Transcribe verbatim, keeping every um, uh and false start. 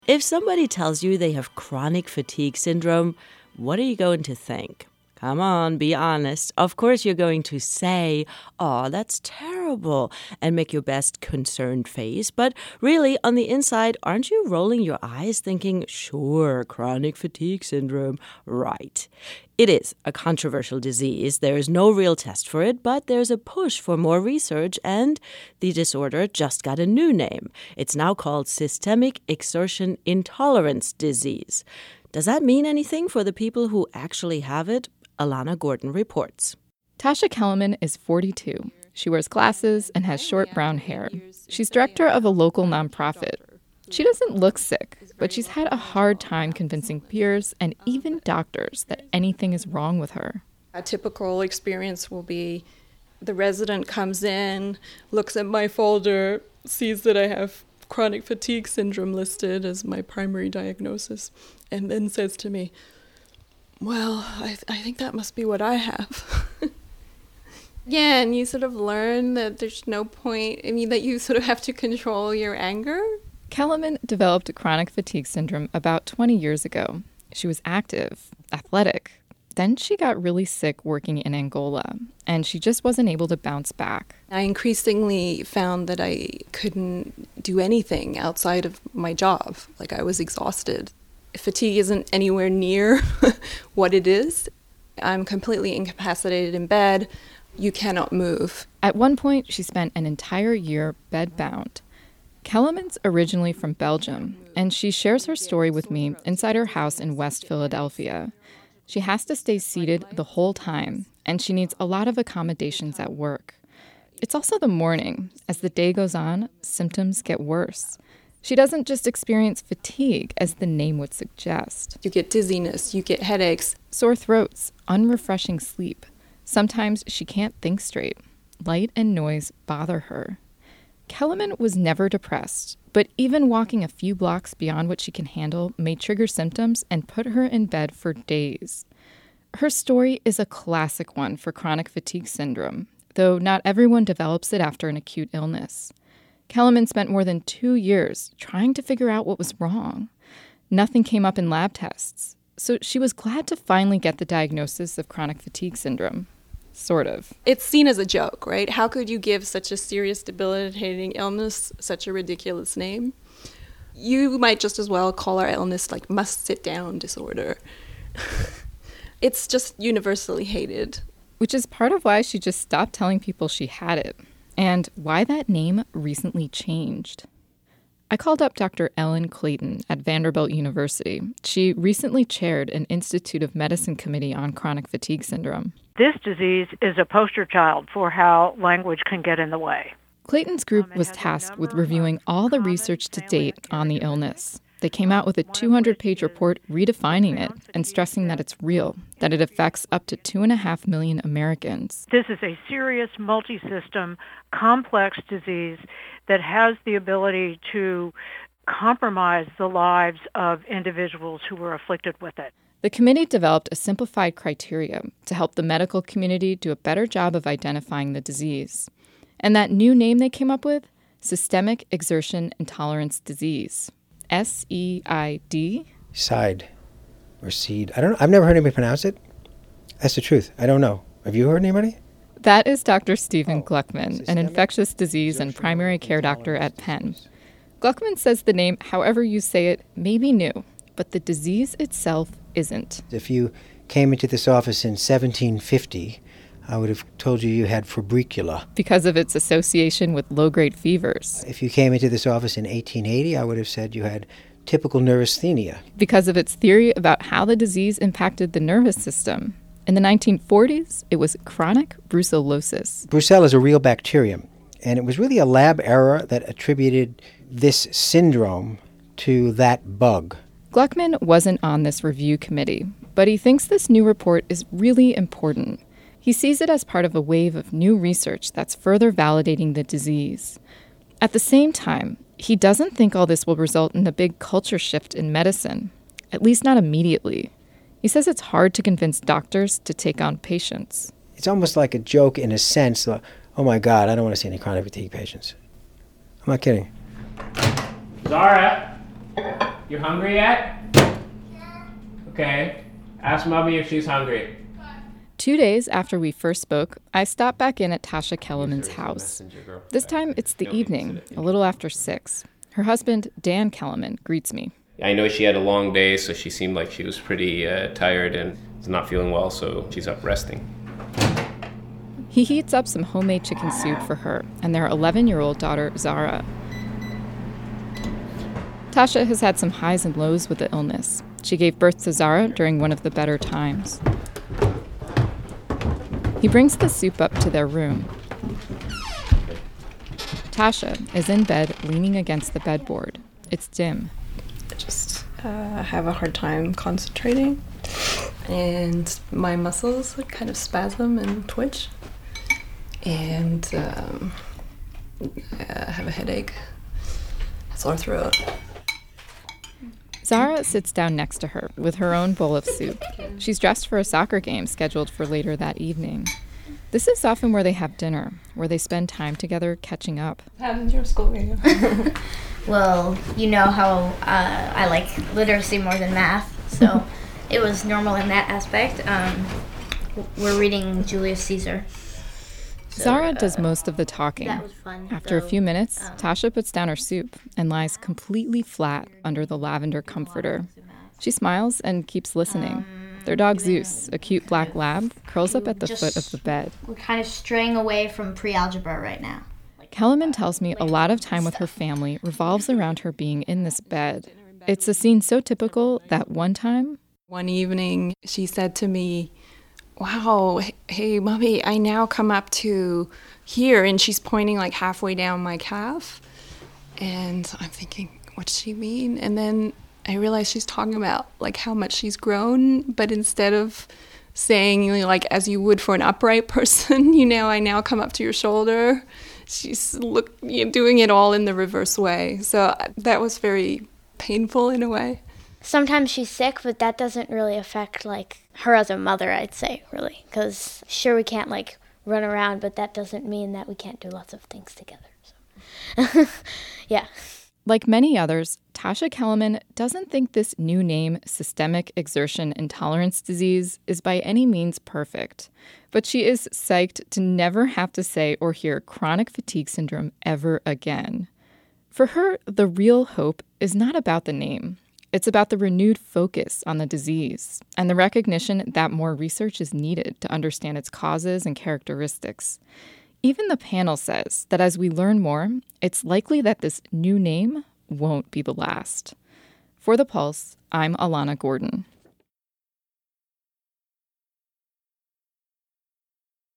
If somebody tells you they have chronic fatigue syndrome, what are you going to think? Come on, be honest. Of course you're going to say, "Oh, that's terrible," and make your best concerned face. But really, on the inside, aren't you rolling your eyes thinking, "Sure, chronic fatigue syndrome, right." It is a controversial disease. There is no real test for it, but there's a push for more research, and the disorder just got a new name. It's now called Systemic Exertion Intolerance Disease. Does that mean anything for the people who actually have it? Alana Gordon reports. Tasha Kellerman is forty-two. She wears glasses and has short brown hair. She's director of a local nonprofit. She doesn't look sick, but she's had a hard time convincing peers and even doctors that anything is wrong with her. A typical experience will be the resident comes in, looks at my folder, sees that I have chronic fatigue syndrome listed as my primary diagnosis, and then says to me, "Well, I, th- I think that must be what I have." Yeah, and you sort of learn that there's no point, I mean, that you sort of have to control your anger. Kellerman developed chronic fatigue syndrome about twenty years ago. She was active, athletic. Then she got really sick working in Angola, and she just wasn't able to bounce back. I increasingly found that I couldn't do anything outside of my job. Like, I was exhausted. Fatigue isn't anywhere near what it is. I'm completely incapacitated in bed. You cannot move. At one point, she spent an entire year bedbound. Kellerman's originally from Belgium, and she shares her story with me inside her house in West Philadelphia. She has to stay seated the whole time, and she needs a lot of accommodations at work. It's also the morning. As the day goes on, symptoms get worse. She doesn't just experience fatigue, as the name would suggest. You get dizziness, you get headaches. Sore throats, unrefreshing sleep. Sometimes she can't think straight. Light and noise bother her. Kellerman was never depressed, but even walking a few blocks beyond what she can handle may trigger symptoms and put her in bed for days. Her story is a classic one for chronic fatigue syndrome, though not everyone develops it after an acute illness. Kellerman spent more than two years trying to figure out what was wrong. Nothing came up in lab tests, so she was glad to finally get the diagnosis of chronic fatigue syndrome. Sort of. It's seen as a joke, right? How could you give such a serious, debilitating illness such a ridiculous name? You might just as well call our illness like must sit down disorder. It's just universally hated. Which is part of why she just stopped telling people she had it, and why that name recently changed. I called up Doctor Ellen Clayton at Vanderbilt University. She recently chaired an Institute of Medicine committee on chronic fatigue syndrome. This disease is a poster child for how language can get in the way. Clayton's group was tasked with reviewing all the research to date on the illness. They came out with a two hundred page report redefining it and stressing that it's real, that it affects up to two and a half million Americans. This is a serious, multi-system, complex disease that has the ability to compromise the lives of individuals who were afflicted with it. The committee developed a simplified criteria to help the medical community do a better job of identifying the disease. And that new name they came up with? Systemic Exertion Intolerance Disease. S E I D? Side. Or seed. I don't know. I've never heard anybody pronounce it. That's the truth. I don't know. Have you heard anybody? That is Doctor Stephen Oh, Gluckman, an infectious disease and primary care doctor at Penn. Gluckman says the name, however you say it, may be new, but the disease itself isn't. If you came into this office in seventeen fifty, I would have told you you had febricula. Because of its association with low-grade fevers. If you came into this office in eighteen eighty, I would have said you had typical neurasthenia. Because of its theory about how the disease impacted the nervous system. In the nineteen forties, it was chronic brucellosis. Brucella is a real bacterium, and it was really a lab error that attributed this syndrome to that bug. Gluckman wasn't on this review committee, but he thinks this new report is really important. He sees it as part of a wave of new research that's further validating the disease. At the same time, he doesn't think all this will result in a big culture shift in medicine, at least not immediately. He says it's hard to convince doctors to take on patients. It's almost like a joke in a sense. Like, oh my God, I don't want to see any chronic fatigue patients. I'm not kidding. Zara, You hungry yet? Yeah. Okay. Ask Mommy if she's hungry. Two days after we first spoke, I stopped back in at Tasha Kellerman's house. This time it's the evening, a little after six. Her husband, Dan Kellerman, greets me. I know she had a long day, so she seemed like she was pretty uh, tired and was not feeling well, so she's up resting. He heats up some homemade chicken soup for her and their eleven-year-old daughter, Zara. Tasha has had some highs and lows with the illness. She gave birth to Zara during one of the better times. He brings the soup up to their room. Tasha is in bed, leaning against the bedboard. It's dim. I just uh, have a hard time concentrating, and my muscles kind of spasm and twitch, and um, I have a headache, sore throat. Zara sits down next to her with her own bowl of soup. She's dressed for a soccer game scheduled for later that evening. This is often where they have dinner, where they spend time together catching up. How did your school go? Well, you know how uh, I like literacy more than math, so it was normal in that aspect. Um, we're reading Julius Caesar. So, Zara uh, does most of the talking. That was fun. After so, a few minutes, um, Tasha puts down her soup and lies completely flat under the lavender comforter. She smiles and keeps listening. Um, Their dog Zeus, a cute black lab, curls up at the just, foot of the bed. We're kind of straying away from pre-algebra right now. Kellerman tells me a lot of time with her family revolves around her being in this bed. It's a scene so typical that one time... One evening, she said to me, wow, hey, Mommy, I now come up to here, and she's pointing like halfway down my calf. And I'm thinking, what does she mean? And then I realized she's talking about like how much she's grown, but instead of saying, you know, like as you would for an upright person, you know, I now come up to your shoulder. She's look, you know, doing it all in the reverse way. So that was very painful in a way. Sometimes she's sick, but that doesn't really affect like her as a mother, I'd say, really. Because sure, we can't like run around, but that doesn't mean that we can't do lots of things together. So. Yeah. Like many others, Tasha Kellerman doesn't think this new name, systemic exertion intolerance disease, is by any means perfect. But she is psyched to never have to say or hear chronic fatigue syndrome ever again. For her, the real hope is not about the name. It's about the renewed focus on the disease and the recognition that more research is needed to understand its causes and characteristics. Even the panel says that as we learn more, it's likely that this new name won't be the last. For The Pulse, I'm Alana Gordon.